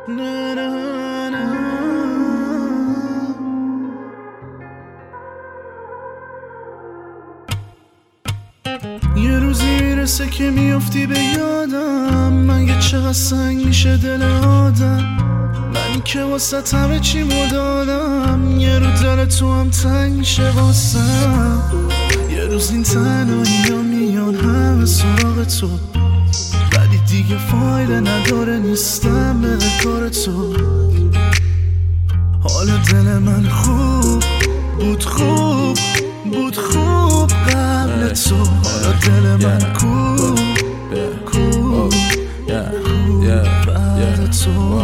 نه نه نه. یه روزی میرسه که میافتی به یادم، مگه چقدر سنگ میشه دل آدم. من که واسه همه چی مدادم، یه رو دل تو هم تنگ میشه واسم. یه روز این تنهایی ها میان همه سراغ تو، ولی دیگه فایده نداره نیستم به کار تو. حالا دل من خوب بود، خوب بود، خوب قبل تو. حالا دل من خوب خوب بعد تو.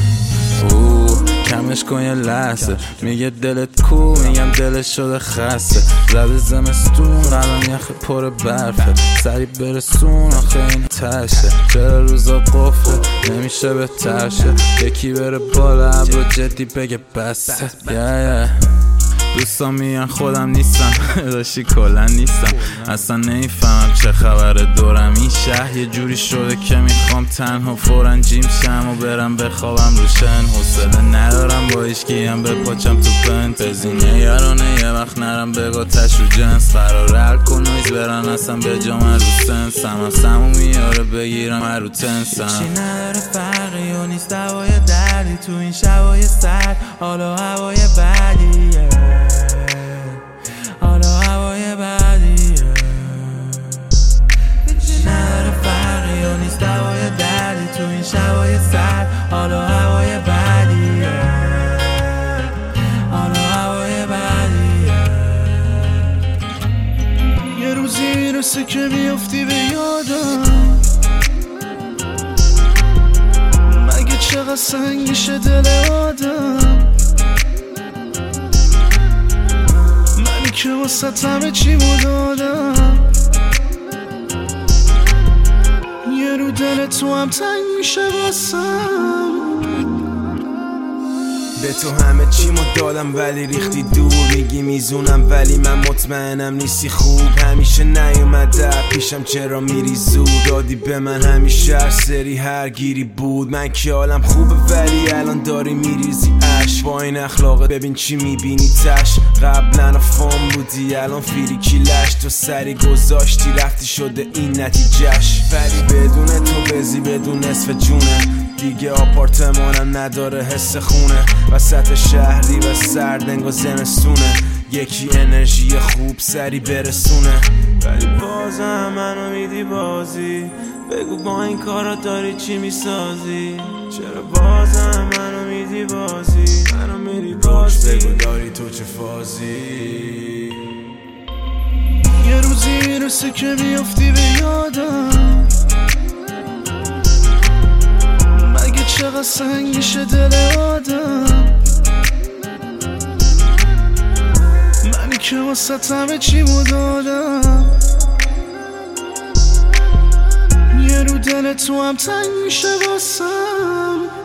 کمش کن یه لحظه، میگه دلت کو، میگم دلش شده خسته. زده زمستون قلم یخ پر برفه، سری برسون آخه این تشه. چرا روزا قفله نمیشه به ترشه، یکی بره بالا ابرو جدی بگه بسته. دوستان میگن خودم نیستم داشتی کلا نیستم، اصلا نمیفهمم چه خبره دورم. این شهر یه جوری شده که میخوام تنها فوراً جیم شم و برم بخوابم روشن. حوصله ندارم با هیچکیم به پاچم تو پنت، بزینه یارانه یه وقت نرم بگو تش رو جنس. قرار هر کنویز برن اصلا به جام رو سنس، هم سمو میاره بگیرم رو تنسم. چی نداره فرقی و نیست دوای دردی تو این شبای سرد. حالا هوای بدیه، حالا هوای بدیه. چی نداره فرقی و نیست دوای دردی تو این شبای سرد. حالا هوای بدیه، حالا هوای بدیه. یه روزی میرسه که میافتی به یادم، مگه چقدر سنگ میشه دل آدم. منی که واسه همه چی مدادم، یه رو دل تو هم تنگ میشه واسم. به تو همه چی دادم ولی ریختی دور. میگی میزونم ولی من مطمئنم نیستی خوب. همیشه نیومده پیشم چرا میری زود. دادی به من همیشه هر سری هر گیری بود. من که حالم خوبه ولی الان داری میریزی اش. با این اخلاقت ببین چی میبینی تش. قبلا فام بودی الان فیریکی لش. تو سری گذاشتی رفتی شده این نتیجهش. ولی بدون تو بزی بدون نصف جونه دیگه. آپارتمانم نداره حس خونه، وسط شهری و سرد انگار زمستونه. یکی انرژی خوب سری برسونه، ولی بازم منو میدی بازی. بگو با این کارا داری چی میسازی؟ چرا بازم منو میدی بازی؟ منو میدی بازی. بگو داری تو چه فازی؟ یه روزی میرسه که میافتی به یادم، مگه چقدر سنگ میشه دل آدم. منی که واسه همه چی مدادم، یه رو دل تو هم تنگ میشه واسم.